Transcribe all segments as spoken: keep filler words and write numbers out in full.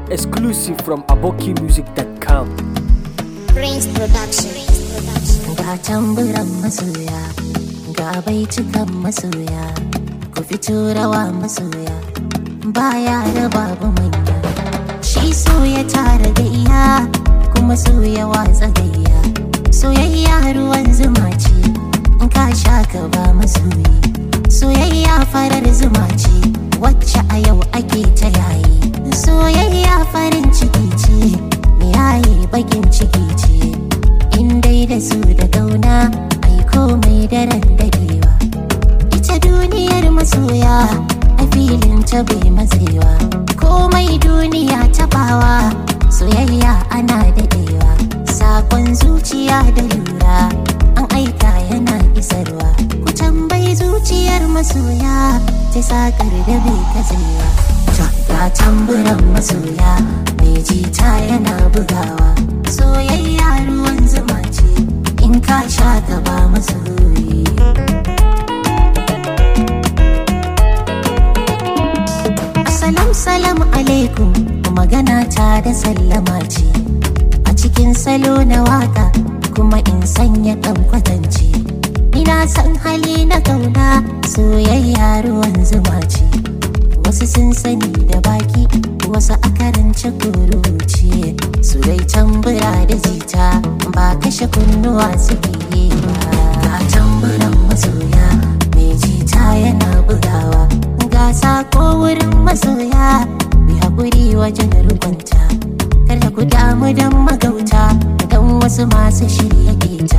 Exclusive from aboki music dot com. Prince Production. Ga tamburan masoya, ga baitukan masoya, ku fito rawa masoya, baya da babu manya. Shi so ya tara gayya, kuma so ya watsa gayya. Soyayya ruwan zuma ce, in ka sha ka ba masoyi. Soyayya farar zuma ce, wacce a yau ake ta yayi. Soyayya farin ciki ce, me yayi bakin ciki ce. In dai da su da gauna, ai komai daren dadewa. Ita duniyar masoya, a filin ta bai matsewa. Komai duniya tabawa, soyayya ana dadewa. Sakon zuciya da lura, an aika yana isarwa. Ku tambayi zuciyar masoya, ta sakar da bai katsewa. Ga tamburan masoya, mai jita yana bugawa. Soyayya ruwan zuma ce, in ka sha ka ba masoyi. Salam salam alaikum, magana ta da sallama ce. A cikin salo na waka, kuma in sanya ɗan kwatance. Ina san hali na kauna, soyayya ruwan zuma ce. Wasu sun sani da baki, wasu a karance kuruce. Su dai tambura da jita, ba kashe kunnuwa suke yi ba. Ga tamburan masoya, mai jita yana bugawa. Ga sako wurin masoya, bi haƙuri wajen rukunta. Kada ku damu don magauta, don wasu masu shirya keta.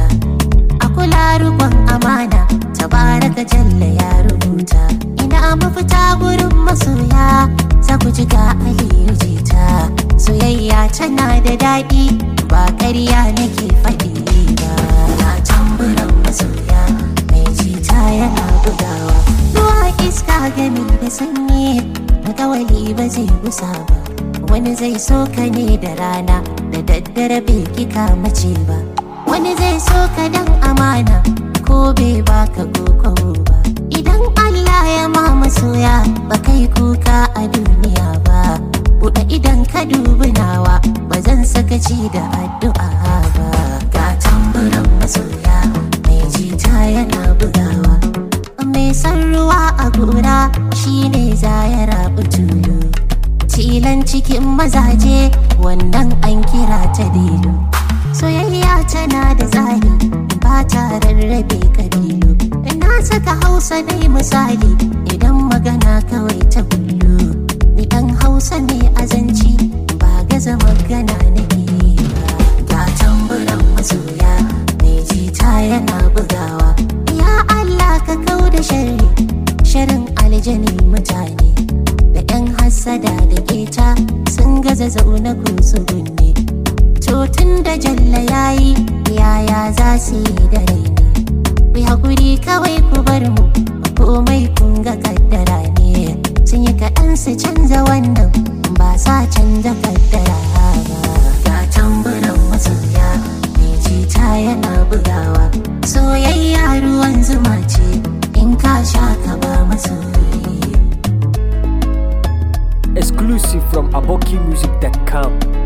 A kula rukun amana, tabaraka jalla ya rubuta. Ina mafita gurin masoya, za ku ji ga Aliyu jita. Soyayya tana da daɗi, ba ƙarya nake faɗi ba. Na tamburan masoya, mai jita yana bugawa. Ruwa iska gami da sanyi, alƙawari ba zai gusa ba. Wani zai so ka ne da rana, da daddare bai kika mace ba. Wani zai so ka dan amana, ko bai baka koko ba. Idan Allah ya ma masoya, ba kai kuka a duniya ba. Buɗe idan ka dubi nawa, ba zan sakaci da addu'a ba. Ga tamburan masoya, mai jita yana bugawa. Mai san ruwa a gora, shine za ya rabu tulu. Tilan cikin mazaje, wannan an kira ta delu. Soyayya tana da tsari, ba ta rarrabe kabilu. Na saka Hausa dai misali, idan magana kawai ta bullo. Ni ɗan Hausa ne azanci, ba gaza magana nake ba. Ga tamburan masoya, mai jita yana bugawa. Ya Allah ka kau da sharri, sharin aljani mutane. Da ɗan hassada da keta, sun gaza zaune ku su gunne. To tun da jalla yayi, yaya za su yi da raini. Ku haƙuri kawai ku bar mu, komai kun ga kaddara ne. Sun yi kaɗan su canza wannan, ba sa canza kaddara ba. Ga tamburan masoya, mai jita yana bugawa. Soyayya ruwan zuma ce, in ka sha ka ba masoyi. Exclusive from aboki music dot com.